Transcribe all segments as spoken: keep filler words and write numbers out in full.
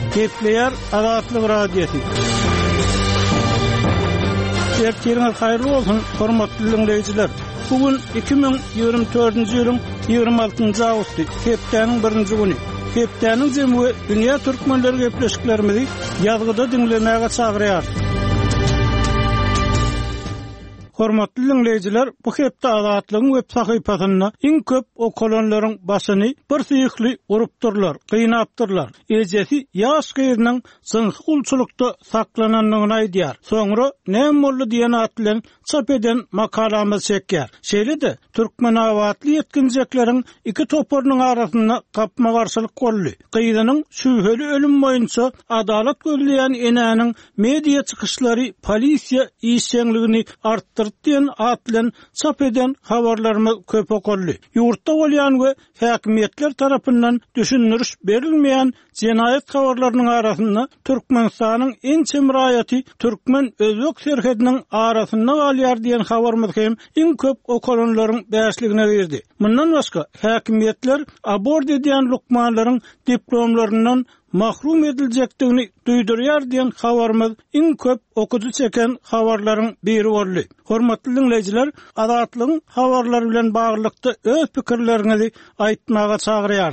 Kepleyer Azatlyk radiosu. Ertirňiz haýyrly bolsun, hormatly dinleýijiler. Bugün iki bin ýygrimi dördünji ýylyň ýygrimi altynjy awgusty, hepdeniň birinji güni. Hepdeniň jemgy dünýä türkmenleri gepleşiklerimizi ýazgyda dinlemäge çagyrýar. Hormatly dinleýijiler, bu hepde Azatlygyň web sahypasyna iň köp okolonlaryň başyny bir syýykly urupdyrlar, gynapdyrlar. Ejesi ýaş gyzynyň zynhy gulçulukda saklananlygyny aýdýar. Soňra näme boldy diýen at bilen çap eden makalamyz çekýär. Şeýle-de türkmen awatly ýetkinjekleriň iki toparynyň arasynda gapma garşylyk boldy. Gyzynyň şübheli ölüm boýunça adalet gözleýän enäniň media çykyşlary polisiýa işçiligini artdyr diýen at bilen çap eden habarlarymyz köp okolly. Ýurtda bolýan we häkimetler tarapyndan düşündiriş berilmeýän jenaýat habarlarynyň arasynda Türkmenistanyň en çemraýaty türkmen özbek serhediniň arasynda galýar diýen habarymyz hem iň köp okolonlaryň bäşligine berdi. Mundan başga häkimetler abort edýän lukmanlaryň diplomlaryndan mahrum ediljekdigini duýdurýar diýen habarymyz iň köp okudy çeken habarlaryň biri boldy. Hormatly dinleýijiler, Azatlygyň habarlary bilen baglykda öz pikirleriňizi aýtmaga çagyrýar.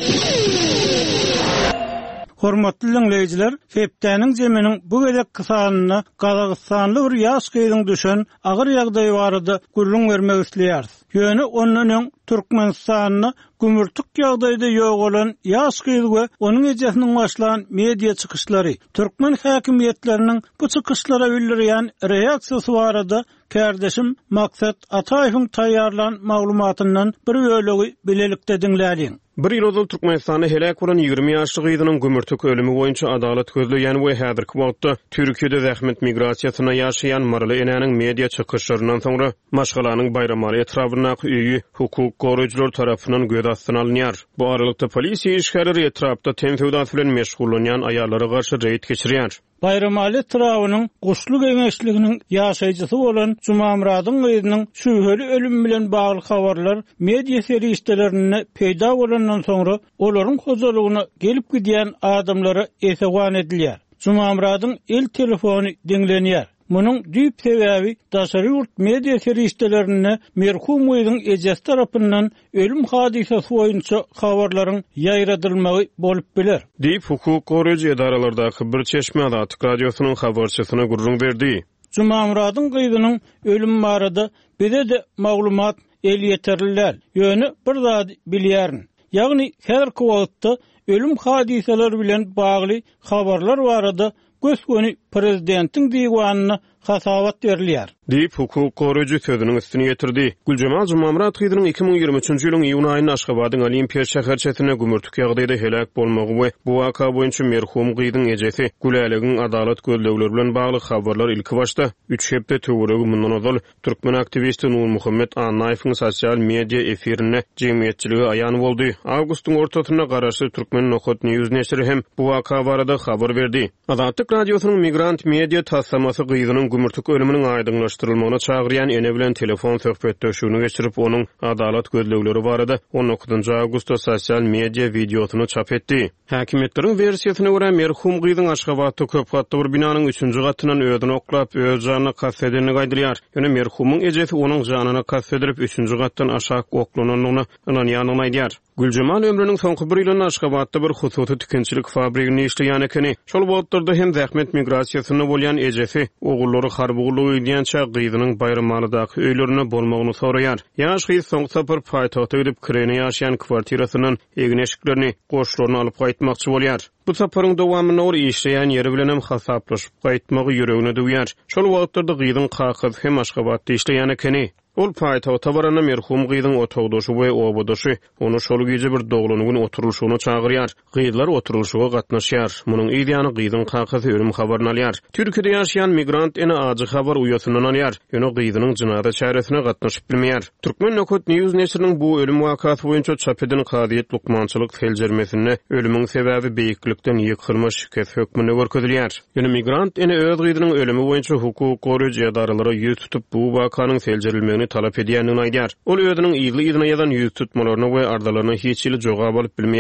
Hormatly dinleýijiler, hepdeniň jeminiň bu gelek kysanyna Gazagstanly bir ýaş gyzyň düşen agyr ýagdaý barada gurrun bermek isleýär. Ýöne onuň Türkmenistanyna gümürtük ýagdaýda ýok bolan ýaş gyzy we onuň ejesiniň başlanan media çykyşlary, türkmen häkimetleriniň bu çykyşlara bildirýän reaksiýasy barada kärdeşim Maksat Ataýewiň taýýarlan maglumatyndan bir bölegi bilelikde dinläýin. Bir ýyl ozal Türkmenistany helak bolan ýygrimi ýaşly gyzynyň gümürtük ölümi boýunça adalet gözleýän we häzirki wagtda Türkiýede zähmet migrasiýasyna ýaşaýan marly enäniň media çykyşlaryndan soňra Maşgalanyň Bayramary etrabynaky öýü hukuk goraýjylar tarapyndan göz astyna alınýar. Bu aralykda polisiýa işgärleri etrapda temsewdat bilen meşgullanýan aýallara garşy reýt geçirýär. Bayramali etrabynyň guşly geňeşliginiň ýaşaýjysy bolan Cumamradyň gyzynyň şübheli ölüm bilen bagly habarlar media serişdelerine peýda bolandan soňra olaryň hojalygyna gelip gidýän adamlara esewan edilýär. Cumamradyň el telefony dinlenýär. Munun düýp sebäbi daşary ýurt media serişdelerine merhum gyzyň ejesi tarapyndan ölüm hadisesi boýunça habarlaryň ýaýradylmagy bolup biler. Diýip hukuk goraýjy edaralardaky bir çeşme Azatlyk radiosynyň habarçysyna gurrun berdi. Cumamradyň gyzynyň ölüm barada bize de maglumat el ýeterliler. Ýöne bir zat bilýärin. Ýagny her wagtda ölüm hadiseleri bilen bagly habarlar barada gösgöni prezidentiň diýwanyna hasawat berilýär. Diýip hukuk goraýjy sözüniň üstüne ýetirdi. Güljemal Cumamrat gyzynyň iki bin ýygrimi üçinji ýylyň iýun aýynda Aşgabatyň Olimpiýa şäherçesine gümürtük ýagdaýda helak bolmagy we bu waka boýunça merhum gyzyň ejesi Gülaligiň adalet gözlegleri bilen bagly habarlar ilki başda üç hepde töweregi mundan ozal türkmen aktivisti Nur Muhammed Anaýewiň sosial media efirine jemgyýetçiligi aýan boldy. Awgustyň ortasyna garaşy Türkmen Nohut News neşri hem bu waka barada habar berdi. Azatlyk radiosynyň migrant media taslamasy gyzynyň gümürtük ölüminiň aýdynlaşdyrylmagyna çagyrýan ene bilen telefon söhbetdeşigini geçirip onuň adalet gözlegleri barada on dokuzunji awgustda sosial media videosunu çap etdi. Häkimetleriň versiýasyna görä merhum gyzyň Aşgabatda köp gatly bir binanyň üçünji gatyndan özüni oklap öz janyna kastetdiğini gaýdylýar. Ýöne merhumyň ejesi onuň janyna kastetdirip üçünji gatdan aşağı oklananyny inanýanyny aýdýar. Güljemal ömrüniň soňky bir ýylyny Aşgabatda bir hususy tükençilik fabrikasynda işleýän ekeni. Şol wagtlarda hem zähmet migrasiýasyna bolýan ejesi ogullary harbugulygy diýençe gyzynyň Bayramlydaky öýlerini bolmagyny soraýar. Ýaş gyz soňky sapar paýtagta gidip kireni ýaşaýan kwartirasynyň egin eşiklerini, goşlaryny alyp gaýtmakçy bolýar. Bu saparyň dowamyna ol işleýän ýeri bilen hem hasaplaşyp gaýtmagy ýüregine döwýär. Şol wagtlarda gyzyň kakys hem Aşgabatda işleýän ekeni. Ol paýtagta barana merhum gyzyň otogdaşy we obodaşy onu şol gece bir doglanugyň oturulşyna çagyrýar. Gyzlar oturulşyga gatnaşýar. Munyň ýa-ni gyzyň kakasy ölüm habaryny alýar. Türkiýede ýaşaýan migrant ene ajy habar uýasynyň alýar. Ýöne gyzynyň jynada çäresine gatnaşyp bilmeýär. Türkmen Nohut News neşriniň bu ölüm wakasy boýunça çap eden Kadyet Lukmançylyk feljermesinde ölümüň sebäbi beýiklikden ýykyrma şüket hökmüne görkezilýär. Ýöne migrant ene öz gyzynyň ölümi boýunça hukuk goraýjy edaralary ýüz tutup bu wakanyň feljerilmegini talap edýänini aýdýar. Ol özüniň ýyly ýylyna ýazan ýüz tutmalaryna we ardalaryna hiç ýyly jogap alyp bilmeýär.